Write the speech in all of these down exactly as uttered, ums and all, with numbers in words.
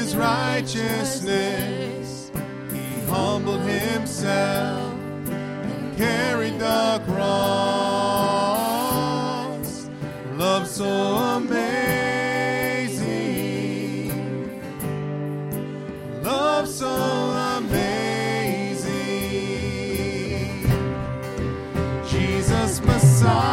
his righteousness, he humbled himself and carried the cross. Love so amazing, love so amazing. Jesus Messiah,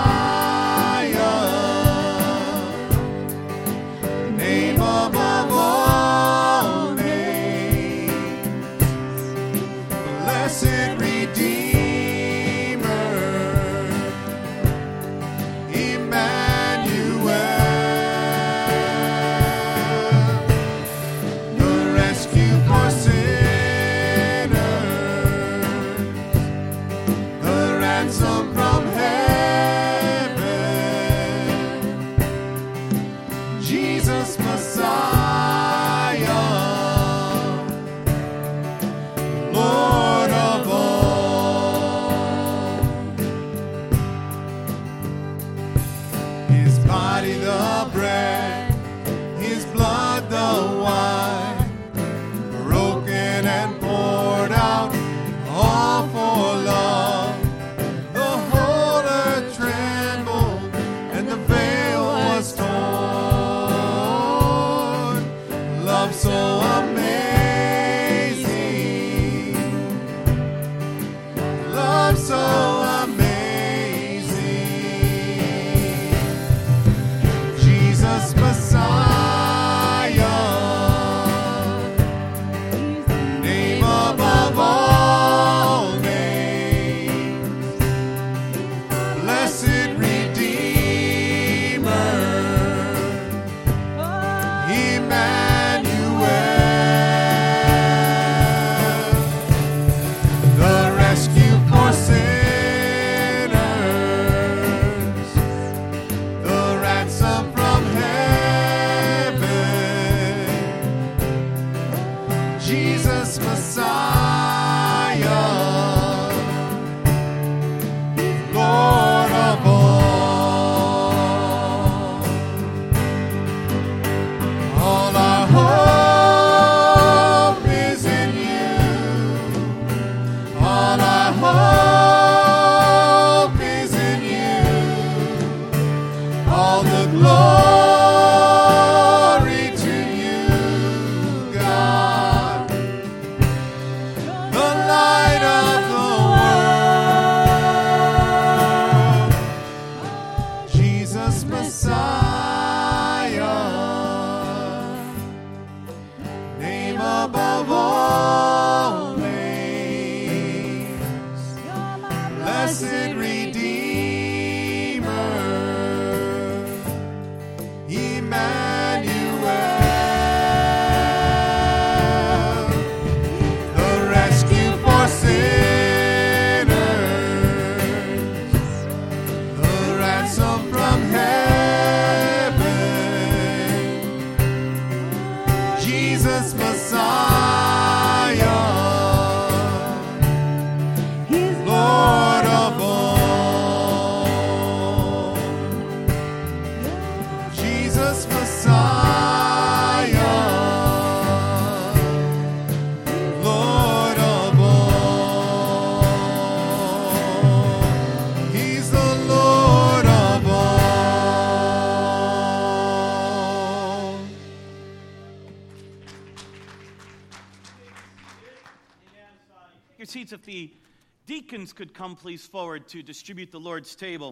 If the deacons could come please forward to distribute the Lord's table.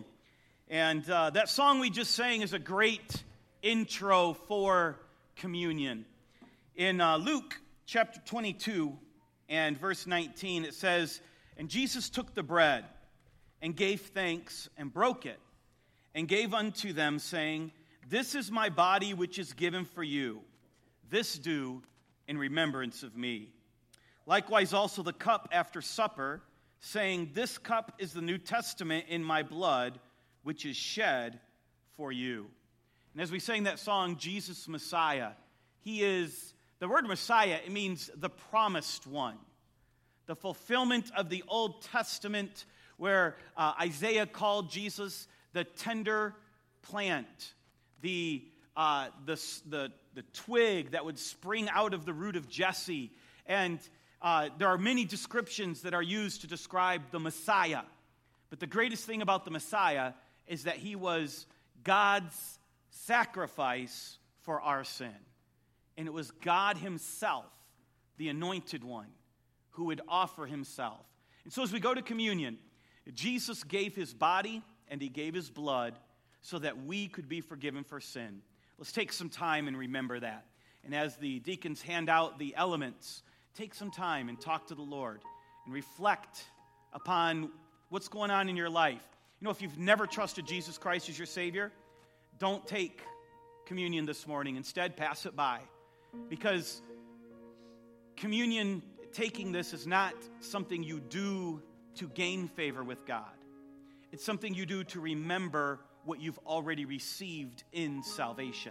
And uh, that song we just sang is a great intro for communion. In uh, Luke chapter twenty-two and verse nineteen, it says, "And Jesus took the bread and gave thanks and broke it and gave unto them, saying, This is my body which is given for you. This do in remembrance of me. Likewise also the cup after supper, saying, This cup is the New Testament in my blood, which is shed for you." And as we sang that song, Jesus Messiah, he is, the word Messiah, it means the promised one. The fulfillment of the Old Testament, where uh, Isaiah called Jesus the tender plant, the uh, the, s- the, the twig that would spring out of the root of Jesse. And uh, there are many descriptions that are used to describe the Messiah. But the greatest thing about the Messiah is that he was God's sacrifice for our sin. And it was God himself, the anointed one, who would offer himself. And so as we go to communion, Jesus gave his body and he gave his blood so that we could be forgiven for sin. Let's take some time and remember that. And as the deacons hand out the elements, take some time and talk to the Lord and reflect upon what's going on in your life. You know, if you've never trusted Jesus Christ as your Savior, don't take communion this morning. Instead, pass it by. Because communion, taking this, is not something you do to gain favor with God. It's something you do to remember what you've already received in salvation.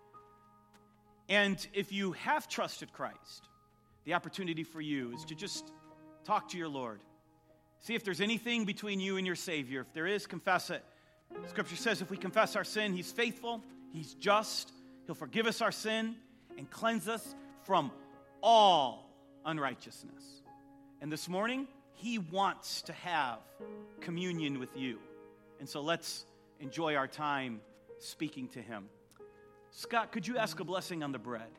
And if you have trusted Christ, the opportunity for you is to just talk to your Lord. See if there's anything between you and your Savior. If there is, confess it. Scripture says if we confess our sin, he's faithful, he's just, he'll forgive us our sin and cleanse us from all unrighteousness. And this morning, he wants to have communion with you. And so let's enjoy our time speaking to him. Scott, could you ask a blessing on the bread?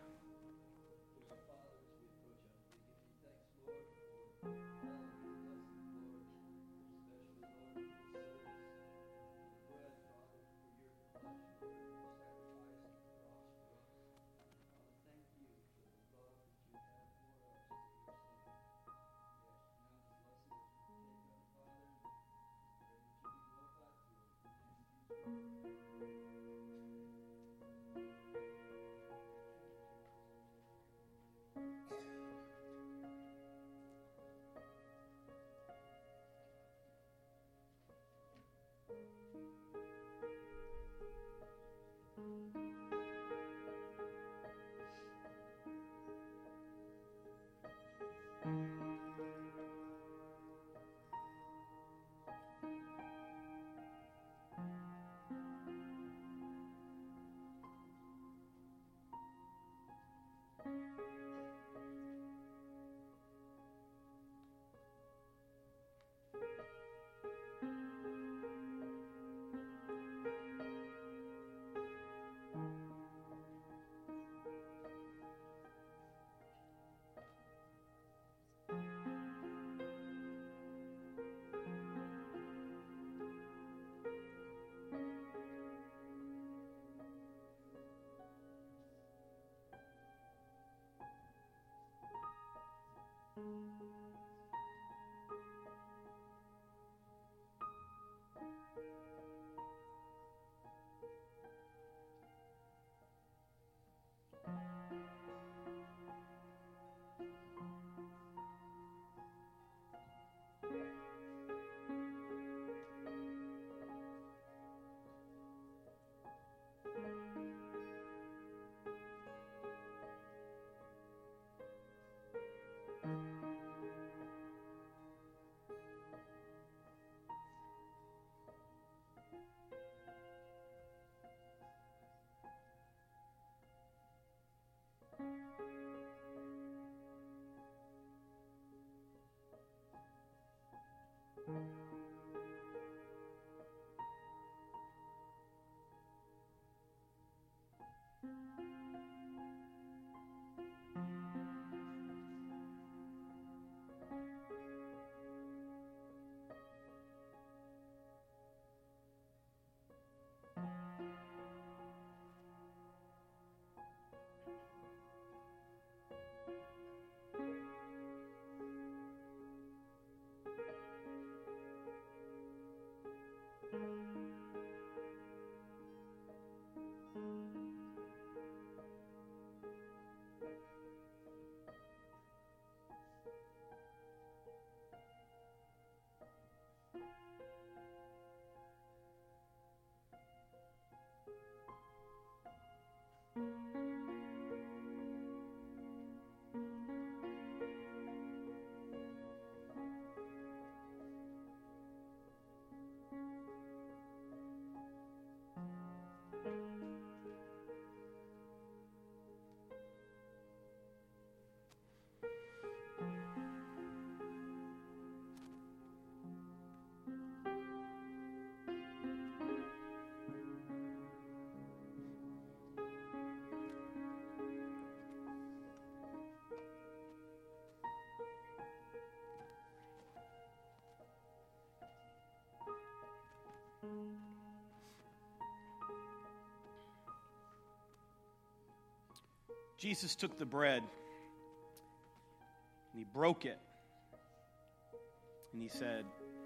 Jesus took the bread and he broke it. And he said,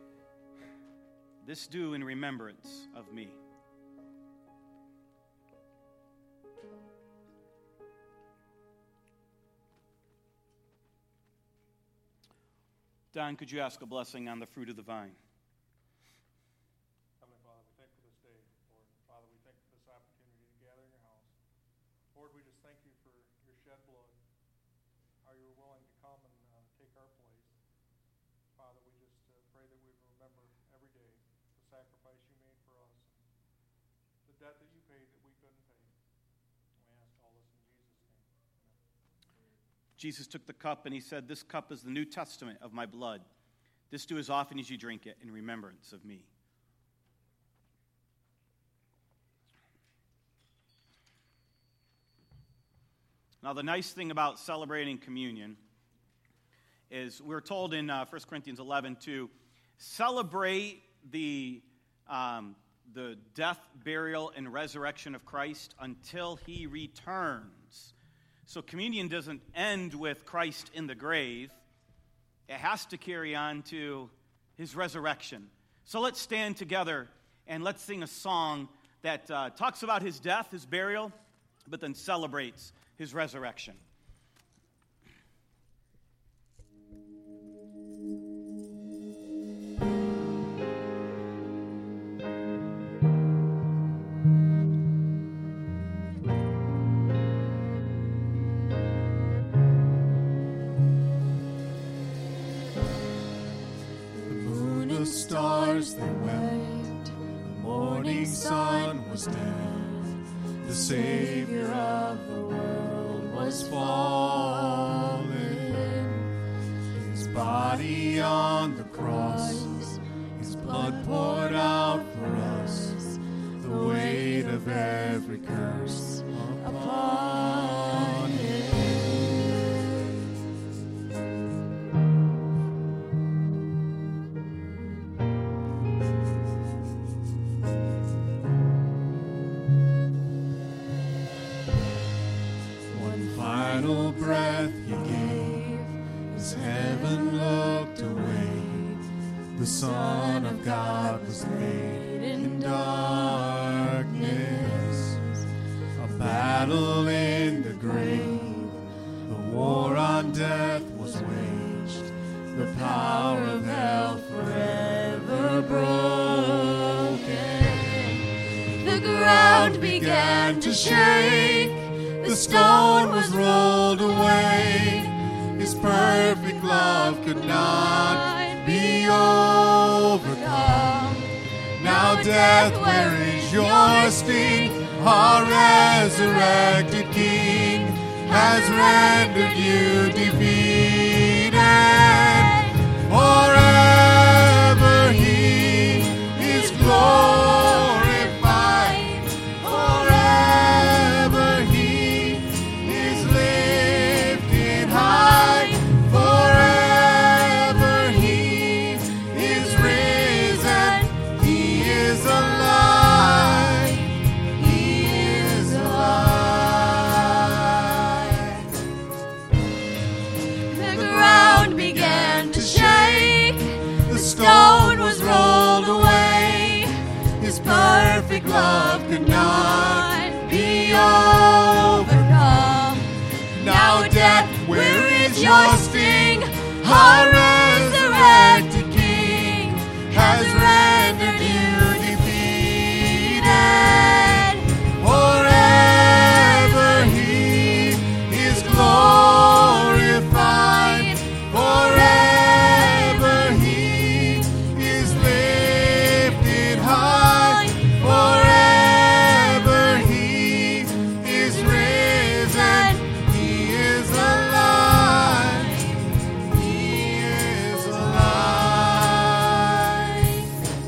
"This do in remembrance of me." Don, could you ask a blessing on the fruit of the vine? Heavenly Father, we thank you for this day, Lord. Father, we thank you for this opportunity to gather in your house. Lord, we just thank you for your shed blood, how you were willing to come and uh, take our place. Father, we just uh, pray that we would remember every day the sacrifice you made for us, the debt that you paid that we couldn't pay. We ask all this in Jesus' name. Amen. Jesus took the cup and he said, "This cup is the New Testament of my blood. This do as often as you drink it in remembrance of me." Now, the nice thing about celebrating communion is we're told in uh, First Corinthians eleven to celebrate the, um, the death, burial, and resurrection of Christ until he returns. So communion doesn't end with Christ in the grave. It has to carry on to his resurrection. So let's stand together and let's sing a song that uh, talks about his death, his burial, but then celebrates his resurrection. Stars they wept, the morning sun was dead, the Savior of the world was fallen. His body on the cross, his blood poured out for us, the weight of every curse upon him. Breath he gave as heaven looked away, the Son of God was laid in darkness. A battle in the grave, the war on death was waged, the power of hell forever broken. The ground began to shake, the stone was rolled away. His perfect love could not be overcome. Now death, where is your sting? Our resurrected King has rendered you defeated. Forever he is glorified. Forever he is lifted high. Forever he is risen. He is alive. He is alive. The ground began to shake. The stone was rolled away. His perfect love could not be overcome. Now death, where is your sting? Our resurrected King has rendered you defeated. Forever he is glorified. Forever he is lifted high. Forever he is risen. He is alive. He is alive.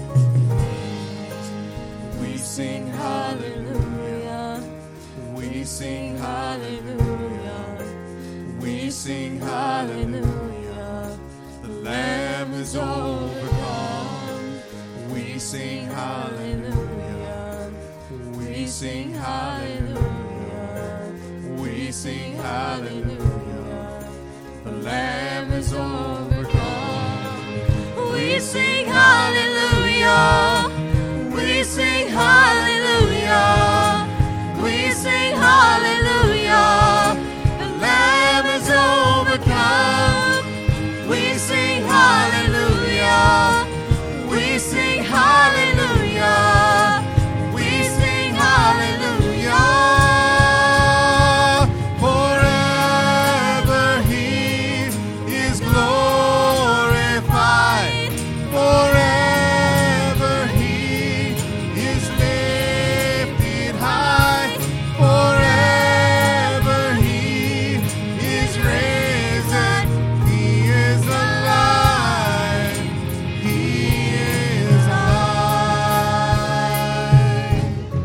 We sing hallelujah. We sing hallelujah. We sing hallelujah. The Lamb is overcome. We sing hallelujah. We sing hallelujah. We sing hallelujah. The Lamb is overcome. We sing hallelujah. We sing hallelujah. We sing hallelujah. The Lamb is overcome. We sing hallelujah. We sing hallelujah. We sing hallelujah. Forever He is glorified. Forever He is lifted high. Forever He is risen. He is alive. He is alive.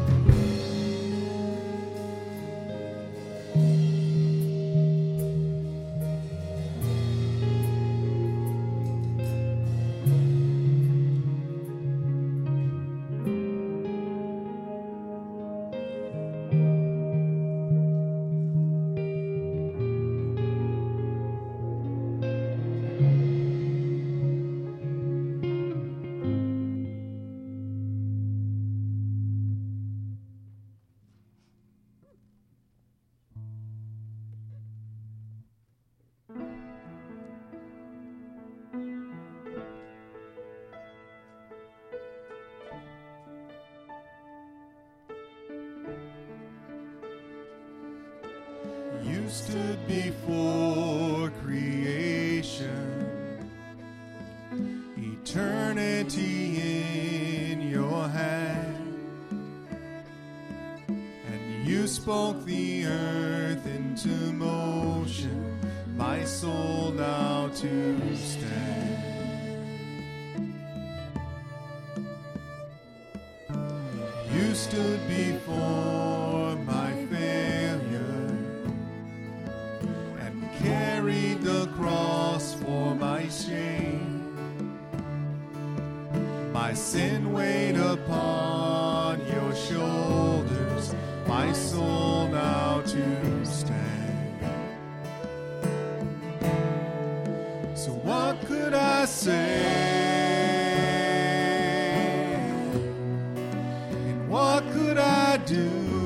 You stood before creation, eternity in your hand, and you spoke the earth into motion, my soul now to stand. You stood before my failure and carried the cross for my shame. My sin weighed upon your shoulders, my soul now to stand. So what could I say? And what could I do?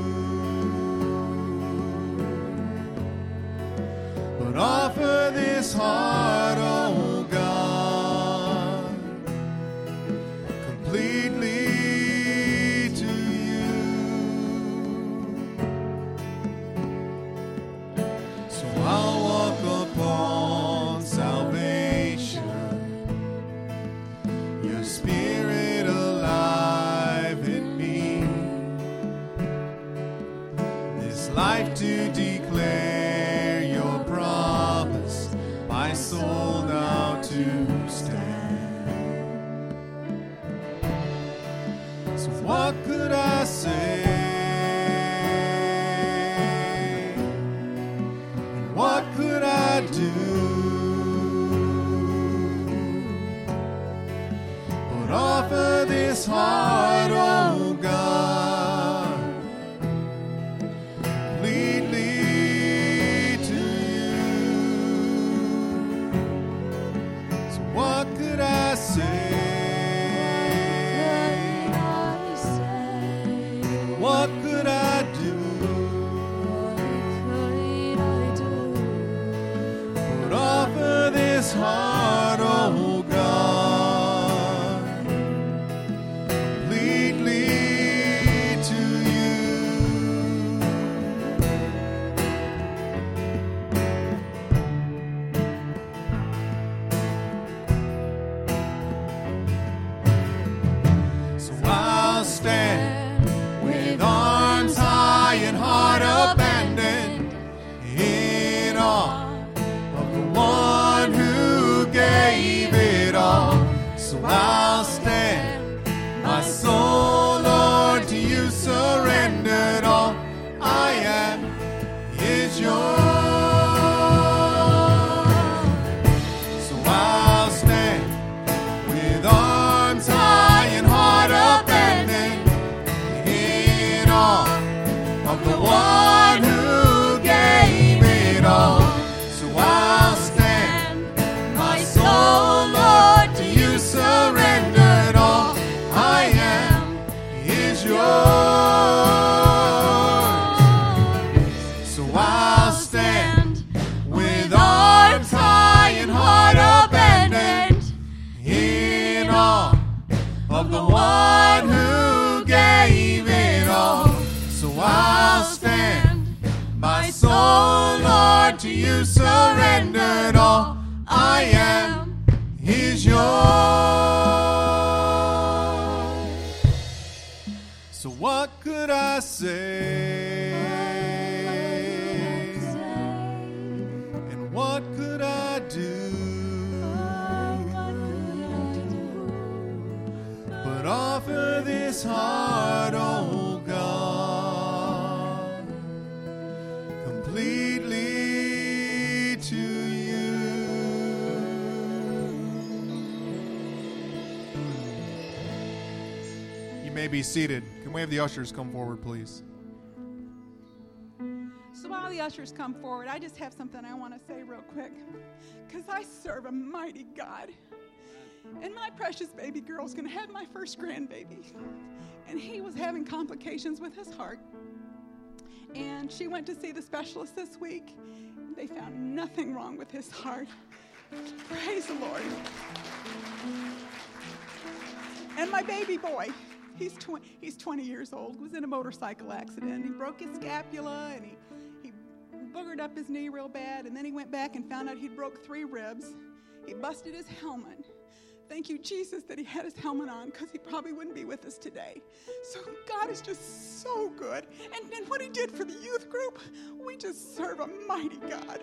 But offer this heart, oh God, completely to you. So I'll walk upon salvation, your spirit alive in me, this life to declare your promise, my soul now to stand. So what could I say? And what could I do? But offer this heart, oh God, completely to you. So what could I say? What could I do? But offer this heart, oh God, completely to you. So I'll stand with arms high and heart abandoned, in awe of the one who gave it all. So I'll stand, my soul, Lord, to you surrendered. All I am is yours. So I'll stand with arms high and heart abandoned, of the one who gave it all. So I'll stand, my soul, Lord, to you surrendered all. I am is yours. So what could I say? And what could I do? But offer this heart, oh God, completely to you. You may be seated. Can we have the ushers come forward, please? So while the ushers come forward, I just have something I want to say real quick, because I serve a mighty God. And my precious baby girl's going to have my first grandbaby. And he was having complications with his heart. And she went to see the specialist this week. They found nothing wrong with his heart. Praise the Lord. And my baby boy, he's, tw- he's twenty years old, was in a motorcycle accident. He broke his scapula and he, he boogered up his knee real bad. And then he went back and found out he broke three ribs. He busted his helmet. Thank you, Jesus, that he had his helmet on, because he probably wouldn't be with us today. So God is just so good. And, and what he did for the youth group, we just serve a mighty God.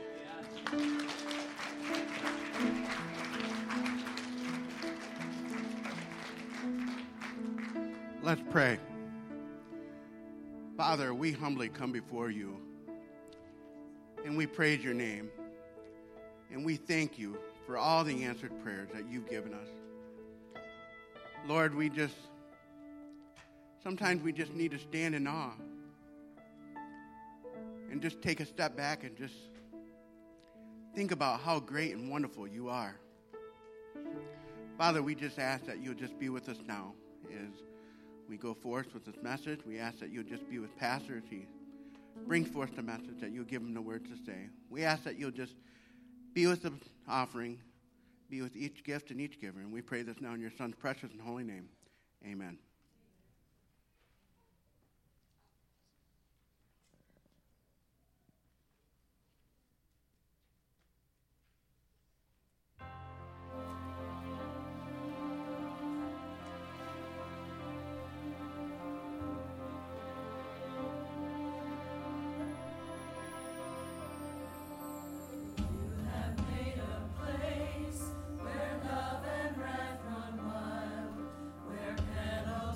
Let's pray. Father, we humbly come before you, and we praise your name, and we thank you for all the answered prayers that you've given us. Lord, we just, sometimes we just need to stand in awe and just take a step back and just think about how great and wonderful you are. Father, we just ask that you'll just be with us now as we go forth with this message. We ask that you'll just be with Pastor as he brings forth the message, that you'll give him the words to say. We ask that you'll just be with the offering, be with each gift and each giver. And we pray this now in your Son's precious and holy name. Amen. Where love and wrath run wild, where penalty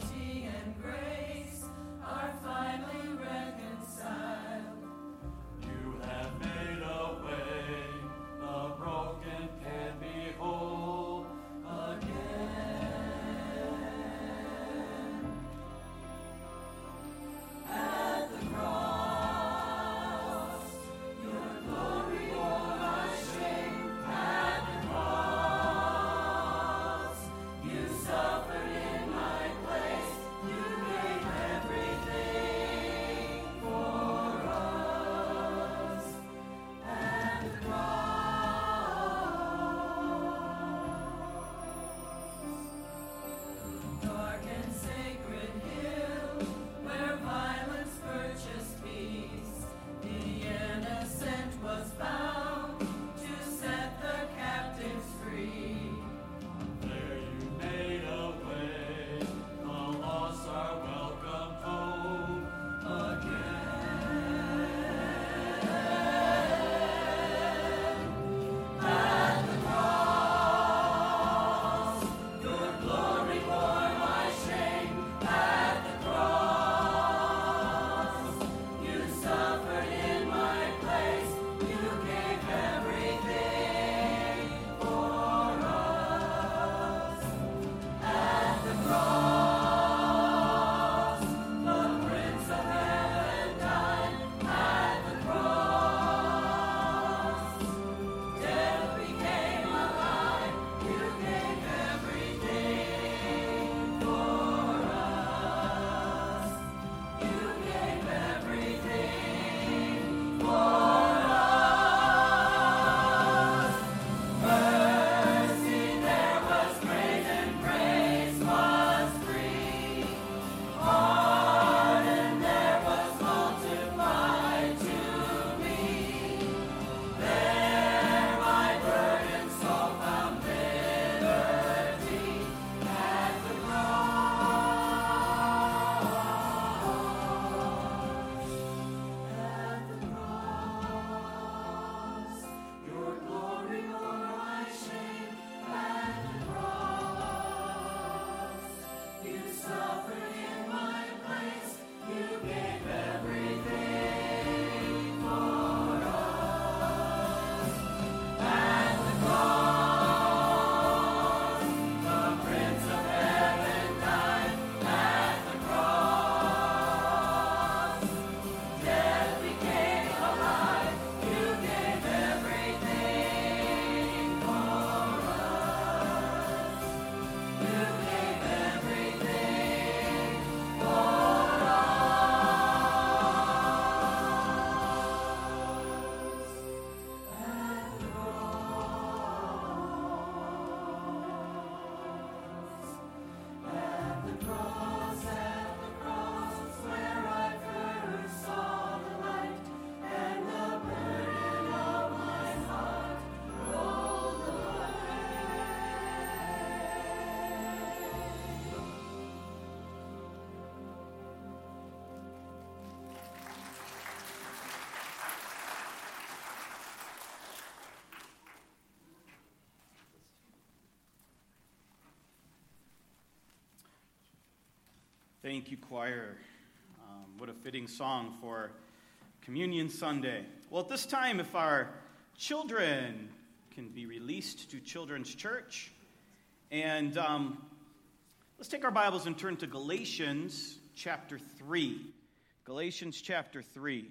Thank you, choir. Um, what a fitting song for Communion Sunday. Well, at this time, if our children can be released to Children's Church, and um, let's take our Bibles and turn to Galatians chapter three. Galatians chapter three.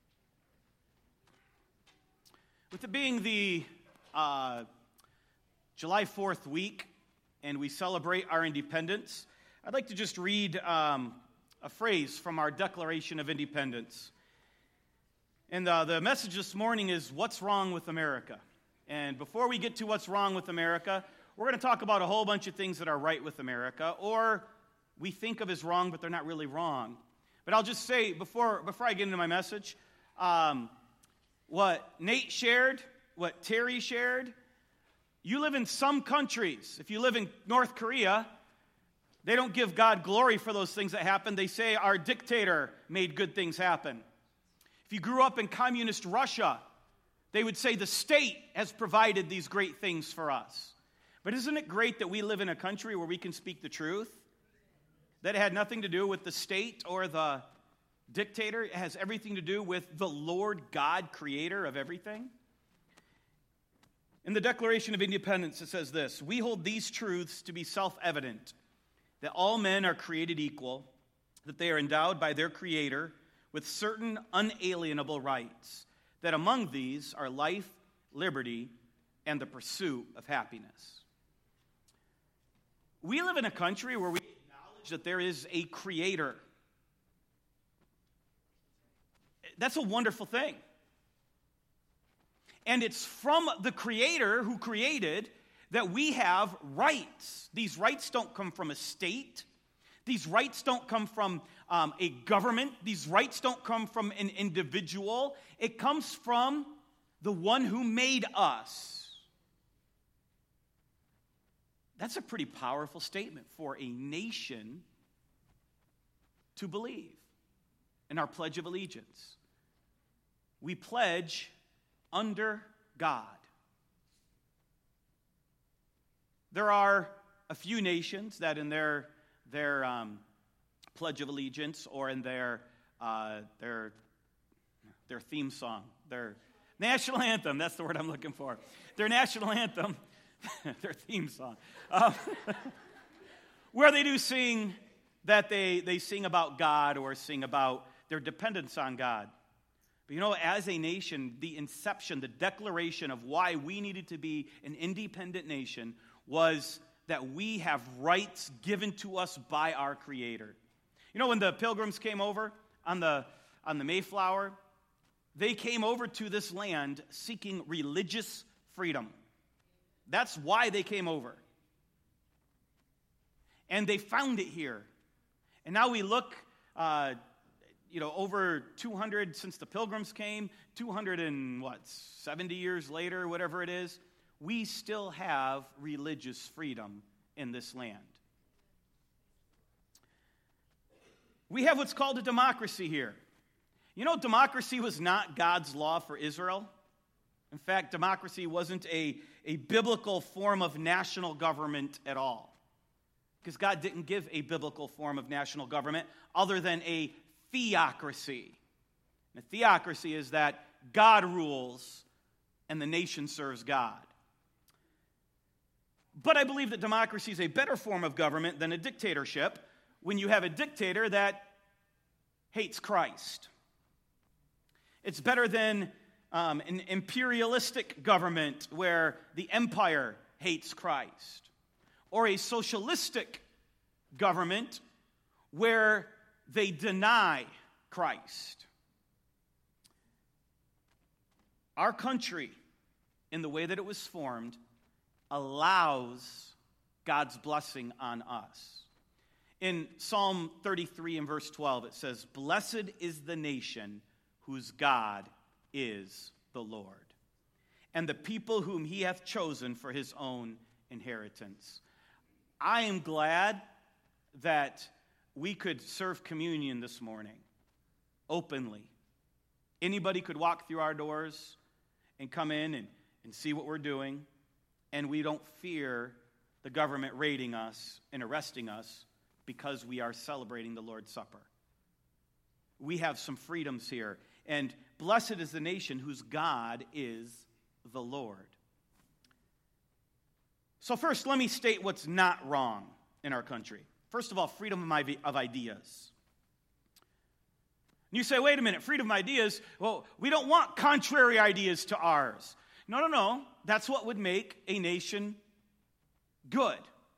With it being the uh, July fourth week, and we celebrate our independence, I'd like to just read um, a phrase from our Declaration of Independence. And uh, the message this morning is, what's wrong with America? And before we get to what's wrong with America, we're going to talk about a whole bunch of things that are right with America, or we think of as wrong, but they're not really wrong. But I'll just say, before, before I get into my message, um, what Nate shared, what Terry shared, you live in some countries. If you live in North Korea, they don't give God glory for those things that happen. They say our dictator made good things happen. If you grew up in communist Russia, they would say the state has provided these great things for us. But isn't it great that we live in a country where we can speak the truth? That it had nothing to do with the state or the dictator. It has everything to do with the Lord God, creator of everything. In the Declaration of Independence, it says this: we hold these truths to be self-evident, that all men are created equal, that they are endowed by their Creator with certain unalienable rights, that among these are life, liberty, and the pursuit of happiness. We live in a country where we acknowledge that there is a Creator. That's a wonderful thing. And it's from the Creator who created that we have rights. These rights don't come from a state. These rights don't come from um, a government. These rights don't come from an individual. It comes from the one who made us. That's a pretty powerful statement for a nation to believe in our Pledge of Allegiance. We pledge under God. There are a few nations that in their their um, Pledge of Allegiance or in their uh, their their theme song, their national anthem, that's the word I'm looking for, their national anthem, their theme song, um, where they do sing that they, they sing about God or sing about their dependence on God. But you know, as a nation, the inception, the declaration of why we needed to be an independent nation was that we have rights given to us by our Creator. You know, when the Pilgrims came over on the, on the Mayflower, they came over to this land seeking religious freedom. That's why they came over. And they found it here. And now we look, uh, you know, over two hundred since the Pilgrims came, two hundred and what, seventy years later, whatever it is, we still have religious freedom in this land. We have what's called a democracy here. You know, democracy was not God's law for Israel. In fact, democracy wasn't a, a biblical form of national government at all. Because God didn't give a biblical form of national government other than a theocracy. And a theocracy is that God rules and the nation serves God. But I believe that democracy is a better form of government than a dictatorship when you have a dictator that hates Christ. It's better than um, an imperialistic government where the empire hates Christ, or a socialistic government where they deny Christ. Our country, in the way that it was formed, allows God's blessing on us. In Psalm thirty-three and verse twelve, it says, "Blessed is the nation whose God is the Lord, and the people whom he hath chosen for his own inheritance." I am glad that we could serve communion this morning openly. Anybody could walk through our doors and come in and, and see what we're doing, and we don't fear the government raiding us and arresting us because we are celebrating the Lord's Supper. We have some freedoms here. And blessed is the nation whose God is the Lord. So first, let me state what's not wrong in our country. First of all, freedom of ideas. You say, wait a minute, freedom of ideas? Well, we don't want contrary ideas to ours. No, no, no. That's what would make a nation good.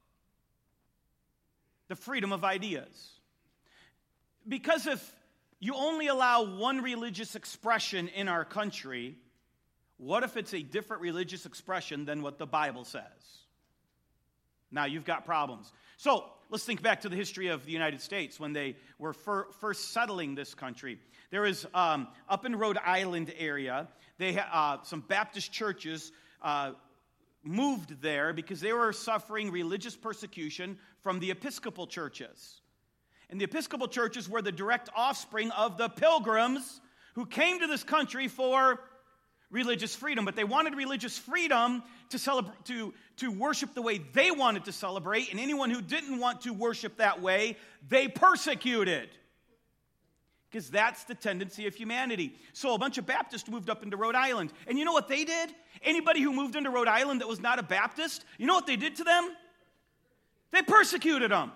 The freedom of ideas. Because if you only allow one religious expression in our country, what if it's a different religious expression than what the Bible says? Now you've got problems. So let's think back to the history of the United States when they were fir- first settling this country. There was, um, up in Rhode Island area, they ha- uh, some Baptist churches uh, moved there because they were suffering religious persecution from the Episcopal churches. And the Episcopal churches were the direct offspring of the Pilgrims who came to this country for religious freedom. But they wanted religious freedom to celebrate, to, to worship the way they wanted to celebrate. And anyone who didn't want to worship that way, they persecuted. Because that's the tendency of humanity. So a bunch of Baptists moved up into Rhode Island. And you know what they did? Anybody who moved into Rhode Island that was not a Baptist, you know what they did to them? They persecuted them.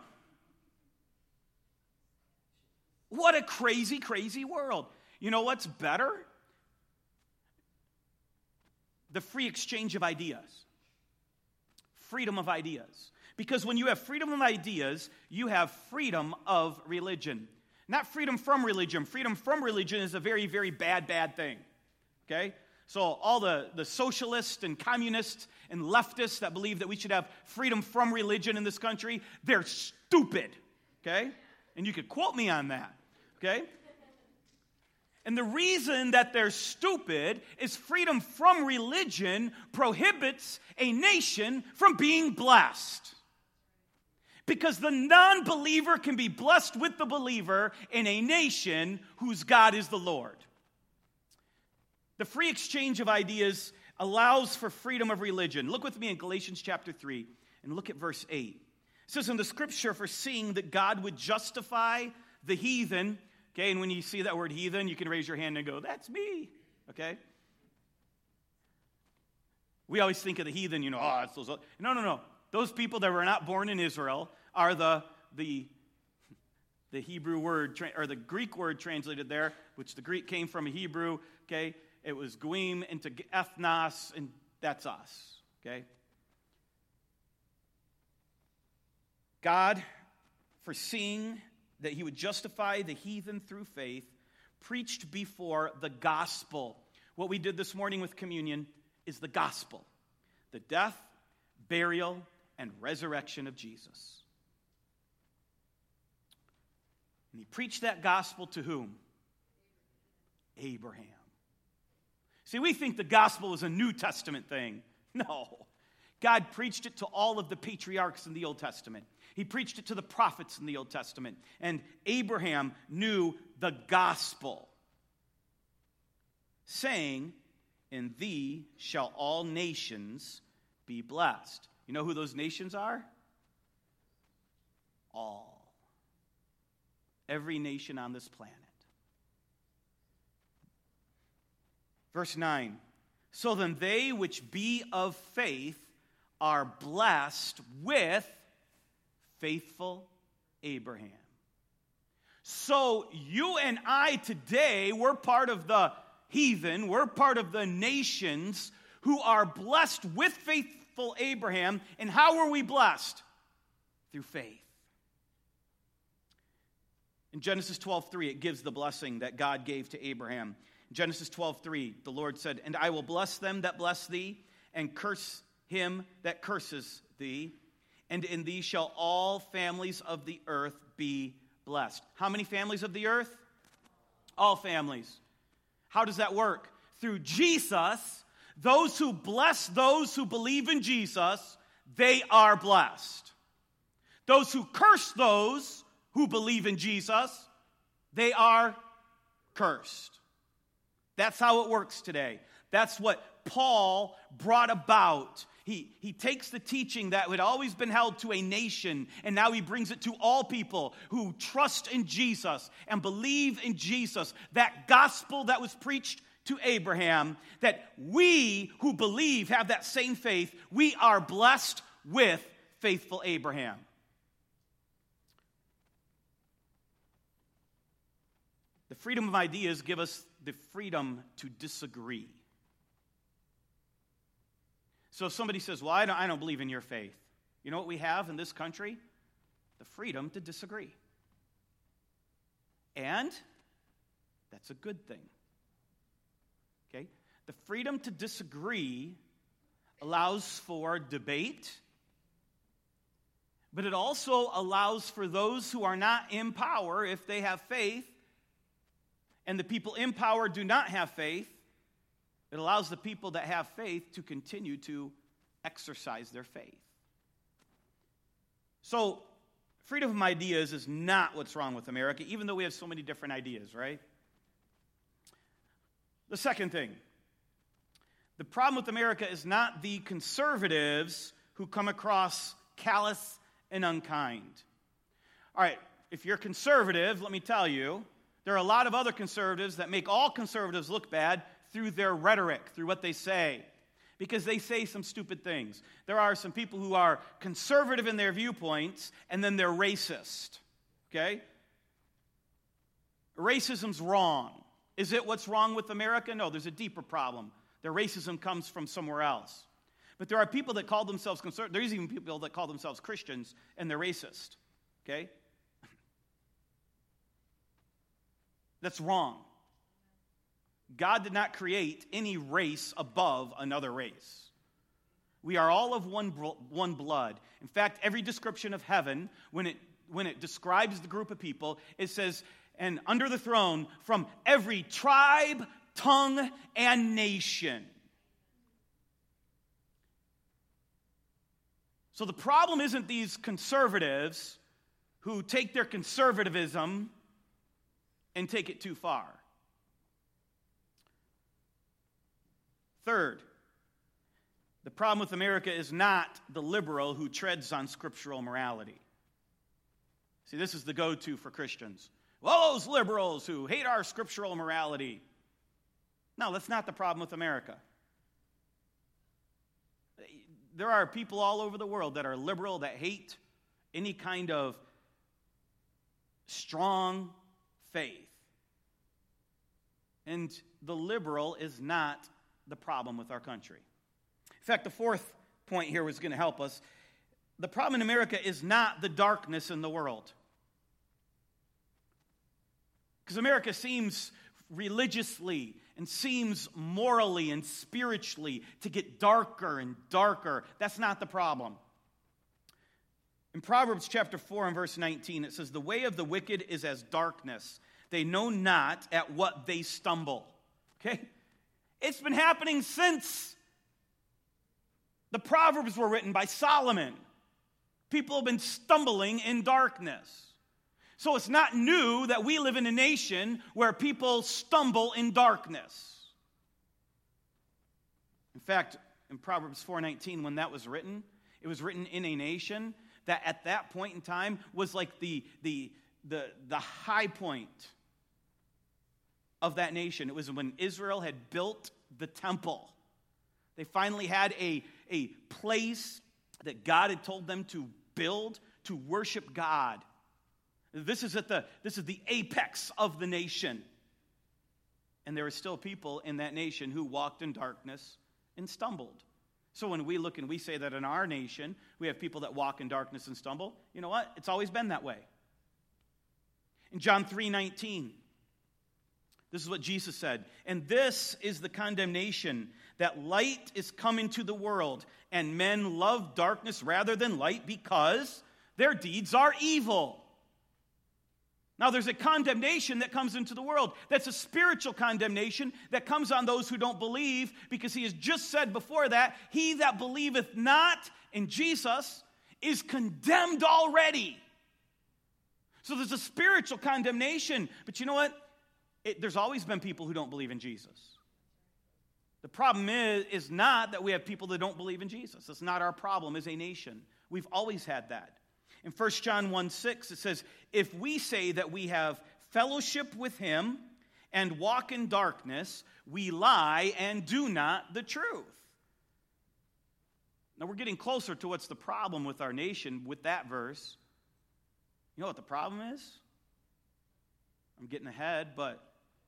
What a crazy, crazy world. You know what's better? The free exchange of ideas. Freedom of ideas. Because when you have freedom of ideas, you have freedom of religion. Not freedom from religion. Freedom from religion is a very, very bad, bad thing. Okay? So all the, the socialists and communists and leftists that believe that we should have freedom from religion in this country, they're stupid. Okay? And you could quote me on that. Okay? And the reason that they're stupid is freedom from religion prohibits a nation from being blessed. Because the non-believer can be blessed with the believer in a nation whose God is the Lord. The free exchange of ideas allows for freedom of religion. Look with me in Galatians chapter three and look at verse eight. It says in the scripture, foreseeing that God would justify the heathen. Okay, and when you see that word heathen, you can raise your hand and go, that's me. Okay? We always think of the heathen, you know, oh, it's those. No, no, no. Those people that were not born in Israel are the the the Hebrew word, or the Greek word translated there, which the Greek came from a Hebrew, okay? It was goim into ethnos, and that's us, okay? God, foreseeing that he would justify the heathen through faith, preached before the gospel. What we did this morning with communion is the gospel. The death, burial, and resurrection of Jesus. And he preached that gospel to whom? Abraham. See, we think the gospel is a New Testament thing. No. God preached it to all of the patriarchs in the Old Testament. He preached it to the prophets in the Old Testament. And Abraham knew the gospel, saying, in thee shall all nations be blessed. You know who those nations are? All. Every nation on this planet. Verse nine. So then they which be of faith are blessed with faithful Abraham. So you and I today, we're part of the heathen, we're part of the nations who are blessed with faithful Abraham. And how were we blessed? Through faith. In Genesis twelve three, it gives the blessing that God gave to Abraham. In Genesis twelve three, the Lord said, and I will bless them that bless thee, and curse him that curses thee. And in thee shall all families of the earth be blessed. How many families of the earth? All families. How does that work? Through Jesus, those who bless those who believe in Jesus, they are blessed. Those who curse those who believe in Jesus, they are cursed. That's how it works today. That's what Paul brought about. He he, he takes the teaching that had always been held to a nation, and now he brings it to all people who trust in Jesus and believe in Jesus. That gospel that was preached to Abraham, that we who believe have that same faith, we are blessed with faithful Abraham. The freedom of ideas give us the freedom to disagree. So if somebody says, well, I don't, I don't believe in your faith, you know what we have in this country? The freedom to disagree. And that's a good thing. Okay? The freedom to disagree allows for debate, but it also allows for those who are not in power, if they have faith, and the people in power do not have faith, it allows the people that have faith to continue to exercise their faith. So, freedom of ideas is not what's wrong with America, even though we have so many different ideas, right? The second thing, the problem with America is not the conservatives who come across callous and unkind. All right, if you're conservative, let me tell you, there are a lot of other conservatives that make all conservatives look bad through their rhetoric, through what they say, because they say some stupid things. There are some people who are conservative in their viewpoints, and then they're racist, okay? Racism's wrong. Is it what's wrong with America? No, there's a deeper problem. Their racism comes from somewhere else. But there are people that call themselves conservative. There's even people that call themselves Christians, and they're racist, okay? That's wrong. God did not create any race above another race. We are all of one, one blood. In fact, every description of heaven, when it, when it describes the group of people, it says, and under the throne, from every tribe, tongue, and nation. So the problem isn't these conservatives who take their conservatism and take it too far. Third, the problem with America is not the liberal who treads on scriptural morality. See, this is the go-to for Christians. Well, those liberals who hate our scriptural morality. No, that's not the problem with America. There are people all over the world that are liberal, that hate any kind of strong faith. And the liberal is not the problem with our country. In fact, the fourth point here was going to help us. The problem in America is not the darkness in the world. Because America seems religiously and seems morally and spiritually to get darker and darker. That's not the problem. In Proverbs chapter four and verse nineteen, it says, "The way of the wicked is as darkness. They know not at what they stumble." Okay? It's been happening since the Proverbs were written by Solomon. People have been stumbling in darkness. So it's not new that we live in a nation where people stumble in darkness. In fact, in Proverbs four nineteen, when that was written, it was written in a nation that at that point in time was like the, the, the, the high point of that nation. It was when Israel had built the temple. They finally had a, a place that God had told them to build to worship God. This is at the this is the apex of the nation. And there are still people in that nation who walked in darkness and stumbled. So when we look and we say that in our nation, we have people that walk in darkness and stumble, you know what? It's always been that way. In John three nineteen, this is what Jesus said, "And this is the condemnation, that light is come into the world, and men love darkness rather than light because their deeds are evil." Now, there's a condemnation that comes into the world. That's a spiritual condemnation that comes on those who don't believe, because he has just said before that, "He that believeth not in Jesus is condemned already." So there's a spiritual condemnation. But you know what? It, there's always been people who don't believe in Jesus. The problem is, is not that we have people that don't believe in Jesus. That's not our problem as a nation. We've always had that. In First John one six, it says, if we say that we have fellowship with him and walk in darkness, we lie and do not the truth. Now we're getting closer to what's the problem with our nation with that verse. You know what the problem is? I'm getting ahead, but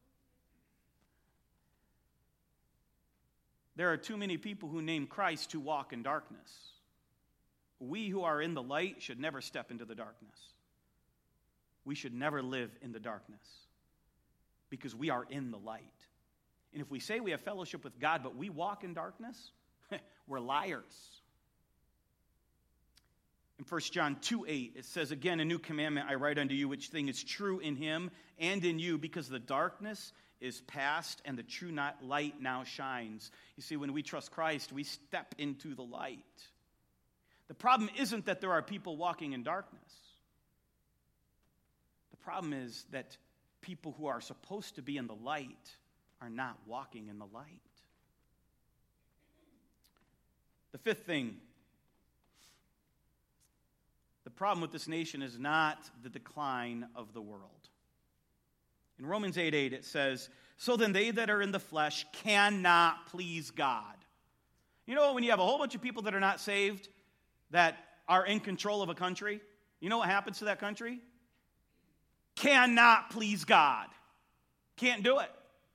there are too many people who name Christ who walk in darkness. We who are in the light should never step into the darkness. We should never live in the darkness because we are in the light. And if we say we have fellowship with God, but we walk in darkness, we're liars. In First John two eight, it says, again, a new commandment I write unto you, which thing is true in him and in you, because the darkness is past and the true not light now shines. You see, when we trust Christ, we step into the light. The problem isn't that there are people walking in darkness. The problem is that people who are supposed to be in the light are not walking in the light. The fifth thing, the problem with this nation is not the decline of the world. In Romans eight eight, it says, so then they that are in the flesh cannot please God. You know, when you have a whole bunch of people that are not saved, that are in control of a country, you know what happens to that country? Cannot please God. Can't do it.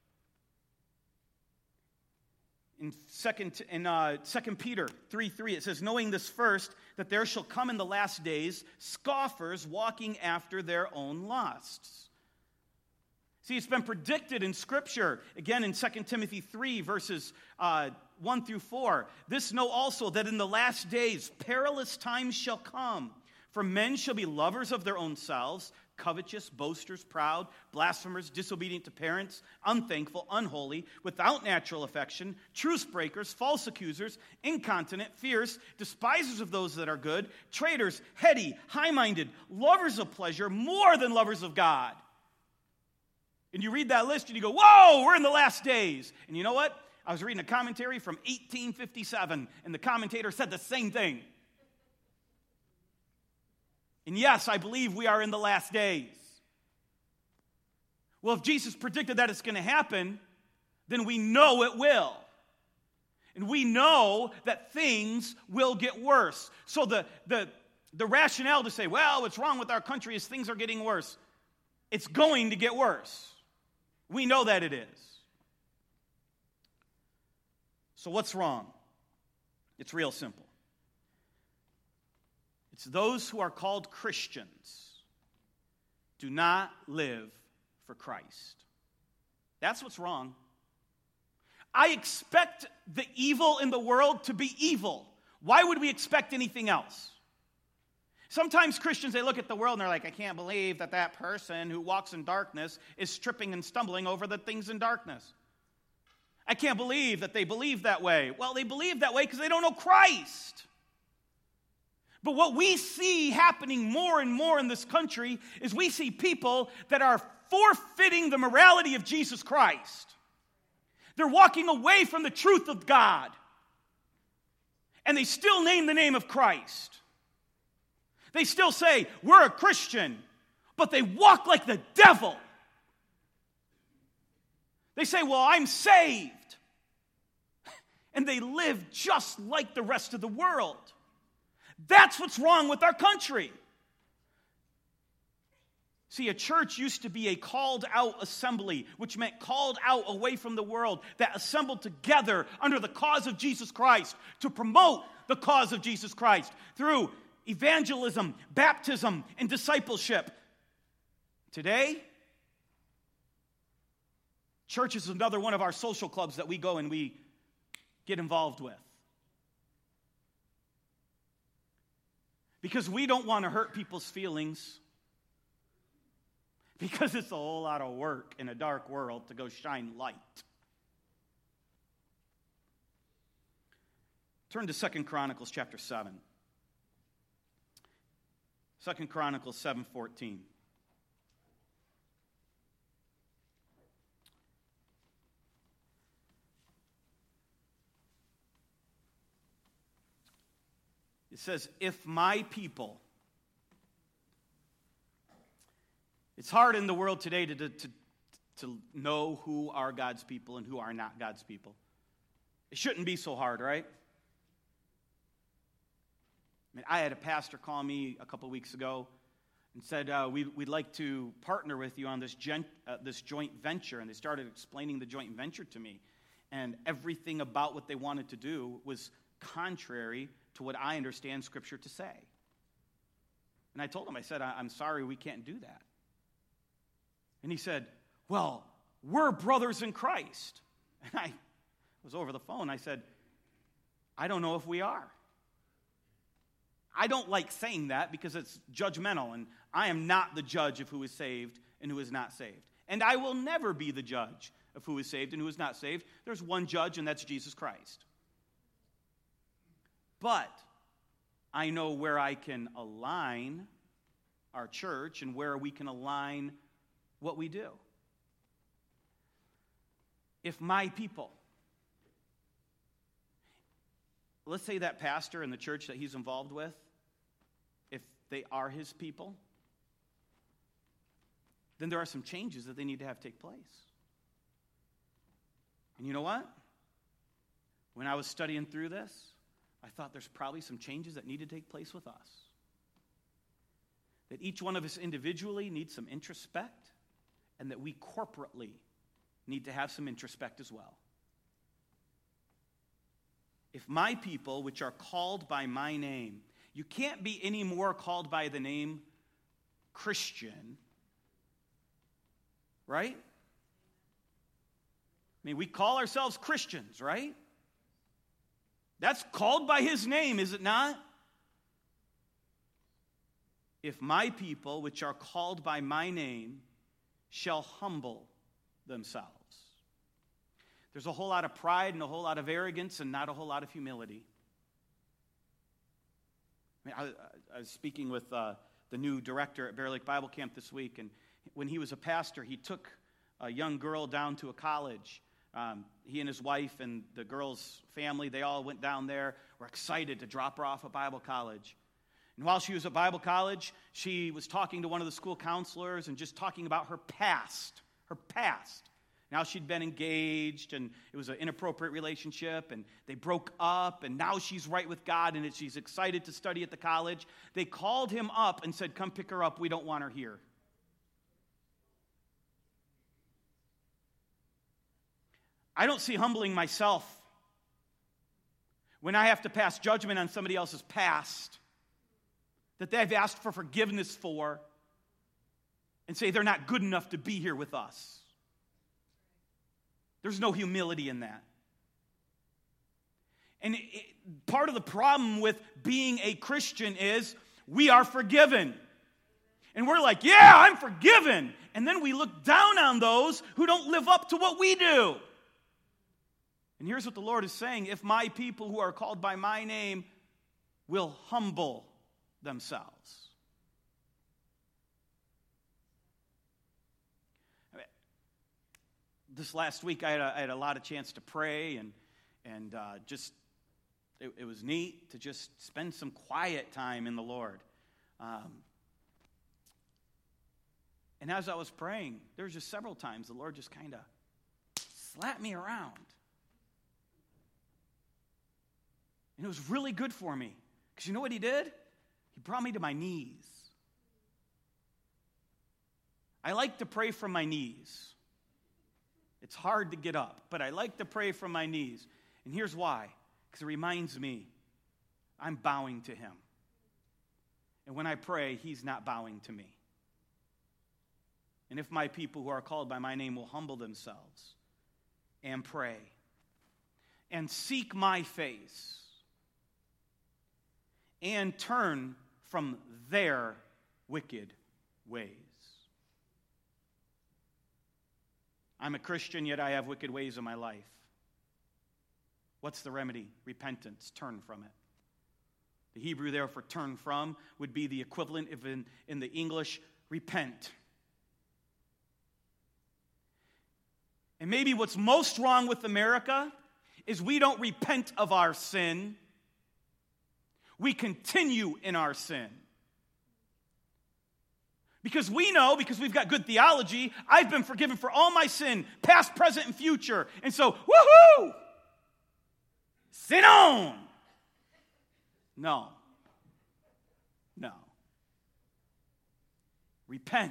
In second in uh, Second Peter three three, it says, knowing this first, that there shall come in the last days scoffers walking after their own lusts. See, it's been predicted in Scripture, again in Second Timothy three, verses uh, one through four. This know also, that in the last days perilous times shall come, for men shall be lovers of their own selves, covetous, boasters, proud, blasphemers, disobedient to parents, unthankful, unholy, without natural affection, truce breakers, false accusers, incontinent, fierce, despisers of those that are good, traitors, heady, high-minded, lovers of pleasure, more than lovers of God. And you read that list and you go, whoa, we're in the last days. And you know what? I was reading a commentary from eighteen fifty-seven, and the commentator said the same thing. And yes, I believe we are in the last days. Well, if Jesus predicted that it's going to happen, then we know it will. And we know that things will get worse. So the, the, the rationale to say, well, what's wrong with our country is things are getting worse. It's going to get worse. We know that it is. So what's wrong? It's real simple. It's those who are called Christians do not live for Christ. That's what's wrong. I expect the evil in the world to be evil. Why would we expect anything else? Sometimes Christians, they look at the world and they're like, I can't believe that that person who walks in darkness is tripping and stumbling over the things in darkness. I can't believe that they believe that way. Well, they believe that way because they don't know Christ. But what we see happening more and more in this country is we see people that are forfeiting the morality of Jesus Christ. They're walking away from the truth of God. And they still name the name of Christ. They still say, we're a Christian, but they walk like the devil. They say, well, I'm saved. And they live just like the rest of the world. That's what's wrong with our country. See, a church used to be a called out assembly, which meant called out away from the world, that assembled together under the cause of Jesus Christ to promote the cause of Jesus Christ through evangelism, baptism, and discipleship. Today, church is another one of our social clubs that we go and we get involved with. Because we don't want to hurt people's feelings. Because it's a whole lot of work in a dark world to go shine light. Turn to Second Chronicles chapter seven. Second Chronicles seven fourteen. It says, if my people. It's hard in the world today to, to, to know who are God's people and who are not God's people. It shouldn't be so hard, right? I mean, I had a pastor call me a couple weeks ago and said, uh, we, we'd like to partner with you on this, gen, uh, this joint venture. And they started explaining the joint venture to me. And everything about what they wanted to do was contrary to what I understand Scripture to say. And I told him, I said, I'm sorry, we can't do that. And he said, well, we're brothers in Christ. And I was over the phone. I said, I don't know if we are. I don't like saying that because it's judgmental, and I am not the judge of who is saved and who is not saved. And I will never be the judge of who is saved and who is not saved. There's one judge, and that's Jesus Christ. But I know where I can align our church and where we can align what we do. If my people, let's say that pastor in the church that he's involved with, if they are his people, then there are some changes that they need to have take place. And you know what? When I was studying through this, I thought there's probably some changes that need to take place with us. That each one of us individually needs some introspect, and that we corporately need to have some introspect as well. If my people, which are called by my name, you can't be any more called by the name Christian, right? I mean, we call ourselves Christians, right? That's called by his name, is it not? If my people, which are called by my name, shall humble themselves. There's a whole lot of pride and a whole lot of arrogance and not a whole lot of humility. I, mean, I, I was speaking with uh, the new director at Bear Lake Bible Camp this week, and when he was a pastor, he took a young girl down to a college. Um, he and his wife and the girl's family, they all went down there, were excited to drop her off at Bible college. And while she was at Bible college, she was talking to one of the school counselors and just talking about her past, her past. Now she'd been engaged, and it was an inappropriate relationship, and they broke up, and now she's right with God, and she's excited to study at the college. They called him up and said, come pick her up. We don't want her here. I don't see humbling myself when I have to pass judgment on somebody else's past that they've asked for forgiveness for and say they're not good enough to be here with us. There's no humility in that. And it, it, part of the problem with being a Christian is we are forgiven. And we're like, yeah, I'm forgiven. And then we look down on those who don't live up to what we do. And here's what the Lord is saying. If my people who are called by my name will humble themselves. This last week, I had a, I had a lot of chance to pray, and and uh, just it, it was neat to just spend some quiet time in the Lord. Um, and as I was praying, there was just several times the Lord just kind of slapped me around. And it was really good for me. Because you know what he did? He brought me to my knees. I like to pray from my knees. It's hard to get up, but I like to pray from my knees. And here's why. Because it reminds me I'm bowing to him. And when I pray, he's not bowing to me. And if my people who are called by my name will humble themselves and pray and seek my face and turn from their wicked ways. I'm a Christian, yet I have wicked ways in my life. What's the remedy? Repentance. Turn from it. The Hebrew there for turn from would be the equivalent of in, in the English, repent. And maybe what's most wrong with America is we don't repent of our sin. we continue in our sin. Because we know, because we've got good theology, I've been forgiven for all my sin, past, present, and future. And so, woohoo! Sin on! No. No. Repent.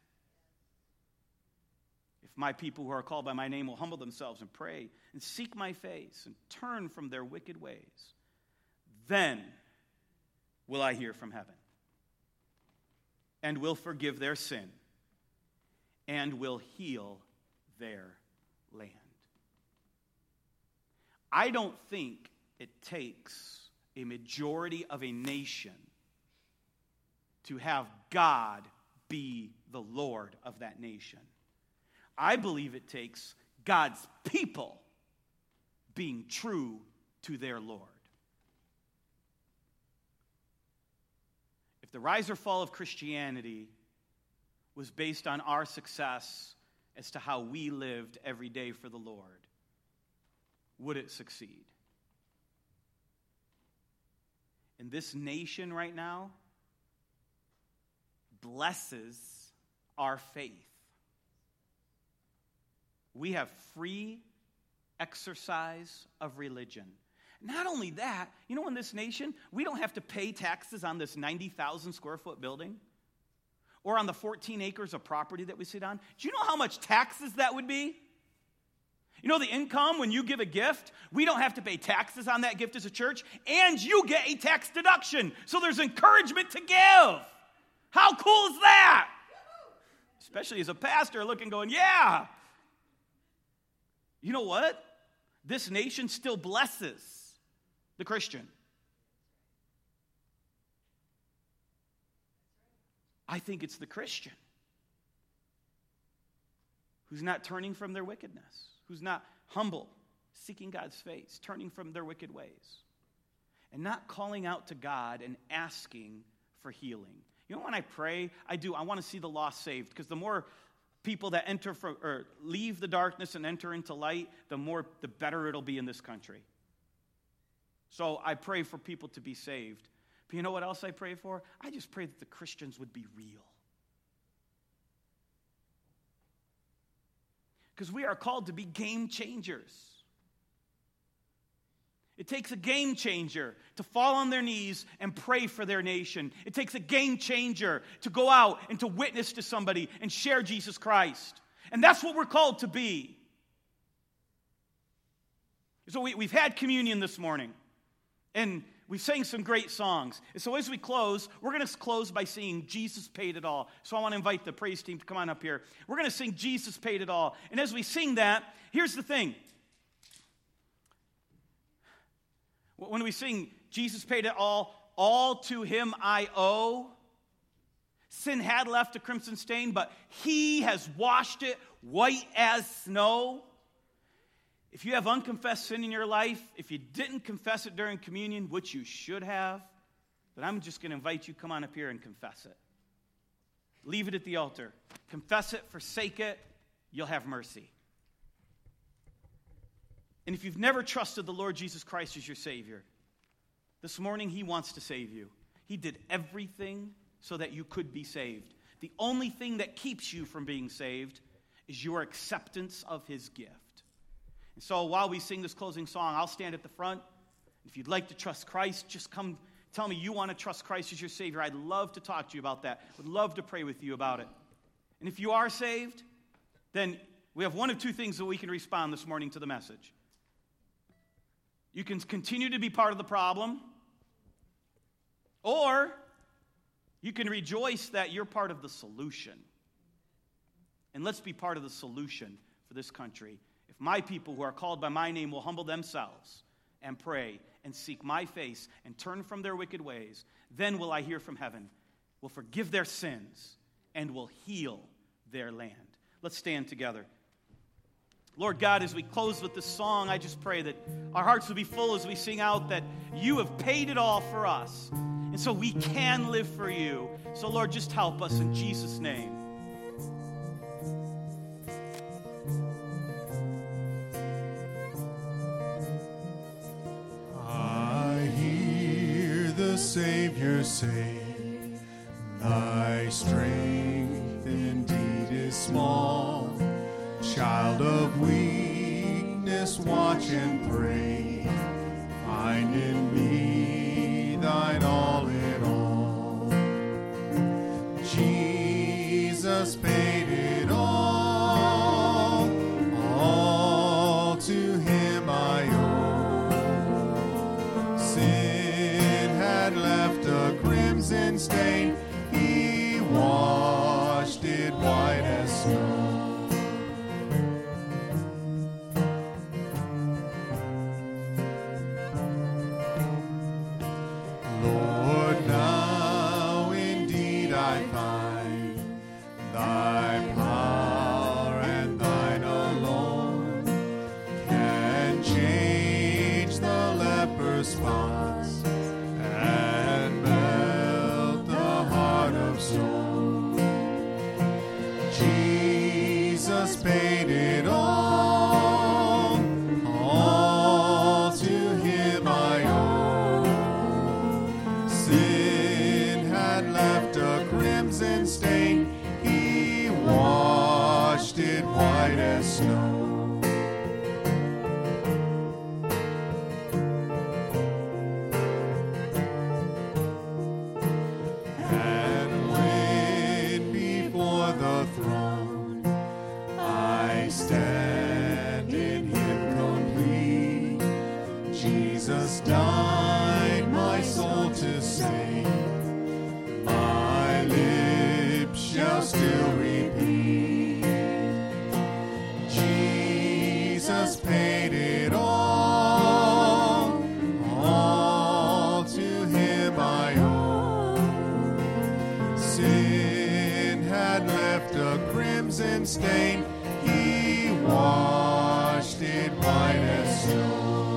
If my people who are called by my name will humble themselves and pray and seek my face and turn from their wicked ways, then will I hear from heaven and will forgive their sin and will heal their land. I don't think it takes a majority of a nation to have God be the Lord of that nation. I believe it takes God's people being true to their Lord. If the rise or fall of Christianity was based on our success as to how we lived every day for the Lord, would it succeed? And this nation right now blesses our faith. We have free exercise of religion. Not only that, you know, in this nation, we don't have to pay taxes on this ninety thousand square foot building or on the fourteen acres of property that we sit on. Do you know how much taxes that would be? You know, the income, when you give a gift, we don't have to pay taxes on that gift as a church, and you get a tax deduction. So there's encouragement to give. How cool is that? Especially as a pastor looking, going, yeah. You know what? This nation still blesses the Christian. I think it's the Christian who's not turning from their wickedness, who's not humble, seeking God's face, turning from their wicked ways, and not calling out to God and asking for healing. You know, when I pray, I do, I want to see the lost saved, because the more people that enter from, or leave the darkness and enter into light, the more, the better it'll be in this country. So I pray for people to be saved. But you know what else I pray for? I just pray that the Christians would be real. Because we are called to be game changers. It takes a game changer to fall on their knees and pray for their nation. It takes a game changer to go out and to witness to somebody and share Jesus Christ. And that's what we're called to be. So we, we've had communion this morning. And we sang some great songs. And so as we close, we're going to close by singing Jesus Paid It All. So I want to invite the praise team to come on up here. We're going to sing Jesus Paid It All. And as we sing that, here's the thing. When we sing Jesus paid it all, all to him I owe, sin had left a crimson stain, but he has washed it white as snow. If you have unconfessed sin in your life, if you didn't confess it during communion, which you should have, then I'm just going to invite you, come on up here and confess it. Leave it at the altar. Confess it, forsake it, you'll have mercy. And if you've never trusted the Lord Jesus Christ as your Savior, this morning he wants to save you. He did everything so that you could be saved. The only thing that keeps you from being saved is your acceptance of his gift. And so while we sing this closing song, I'll stand at the front. If you'd like to trust Christ, just come tell me you want to trust Christ as your Savior. I'd love to talk to you about that. Would love to pray with you about it. And if you are saved, then we have one of two things that we can respond this morning to the message. You can continue to be part of the problem, or you can rejoice that you're part of the solution. And let's be part of the solution for this country. If my people who are called by my name will humble themselves and pray and seek my face and turn from their wicked ways, then will I hear from heaven, will forgive their sins, and will heal their land. Let's stand together. Lord God, as we close with this song, I just pray that our hearts will be full as we sing out that you have paid it all for us. And so we can live for you. So Lord, just help us in Jesus' name. I hear the Savior say, thy strength indeed is small. Child of weakness, watch and pray. Find in me thine all in all. Jesus paid it all. All to him I owe. Sin had left a crimson stain. He washed it white as snow. Paid it all, all to him I owe. Sin had left a crimson stain. He washed it white as snow. And when before the throne stand in him complete, Jesus died my soul to save. My lips shall still repeat, Jesus paid it all, all to him I owe. Sin had left a crimson stain. He washed it white as snow.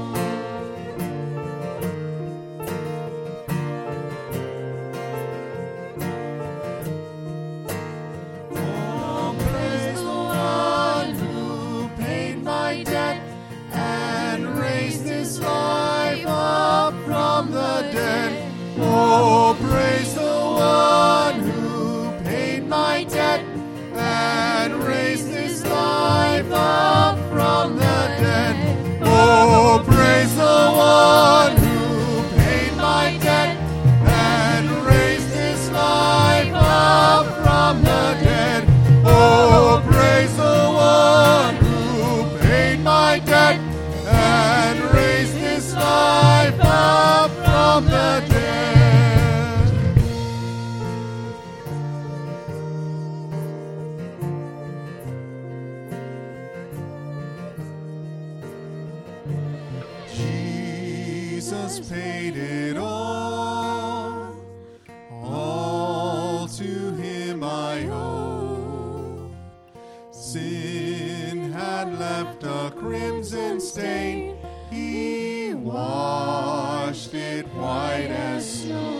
Oh, praise the one who paid my debt and raised this life up from the dead. Oh, praise the one who paid my debt and raised this life up from the dead. Oh, praise the one who paid my debt and raised this life up from the dead. Oh, praise the one who paid my debt and raised this life up from the dead. Jesus paid it all, all to him I owe. Sin had left a crimson stain. He washed it white as snow.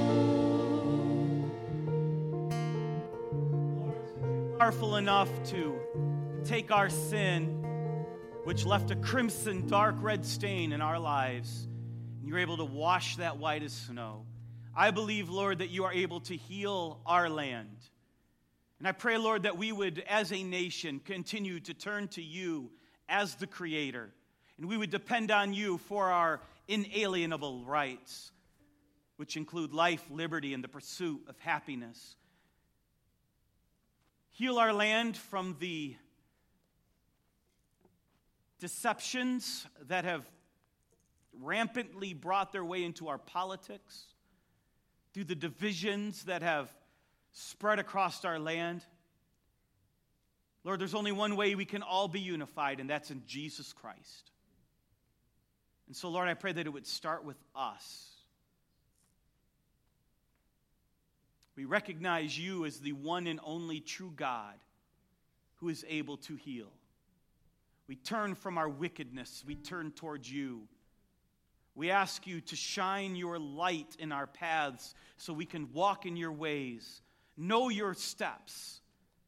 Powerful enough to take our sin, which left a crimson, dark red stain in our lives, and you're able to wash that white as snow. I believe, Lord, that you are able to heal our land. And I pray, Lord, that we would, as a nation, continue to turn to you as the Creator, and we would depend on you for our inalienable rights, which include life, liberty, and the pursuit of happiness. Heal our land from the deceptions that have rampantly brought their way into our politics, through the divisions that have spread across our land. Lord, there's only one way we can all be unified, and that's in Jesus Christ. And so, Lord, I pray that it would start with us. We recognize you as the one and only true God who is able to heal. We turn from our wickedness. We turn towards you. We ask you to shine your light in our paths so we can walk in your ways, know your steps.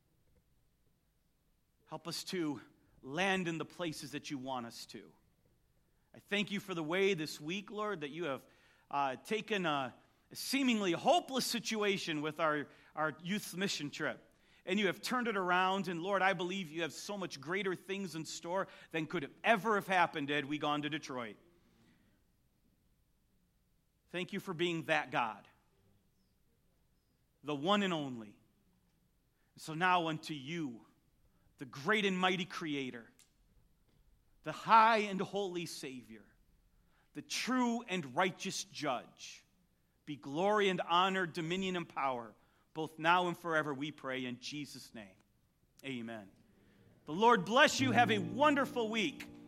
Help us to land in the places that you want us to. I thank you for the way this week, Lord, that you have uh, taken a, a seemingly hopeless situation with our, our youth mission trip. And you have turned it around, and Lord, I believe you have so much greater things in store than could have ever have happened had we gone to Detroit. Thank you for being that God, the one and only. So now unto you, the great and mighty Creator, the high and holy Savior, the true and righteous Judge, be glory and honor, dominion and power, both now and forever, we pray in Jesus' name. Amen. The Lord bless you. Have a wonderful week.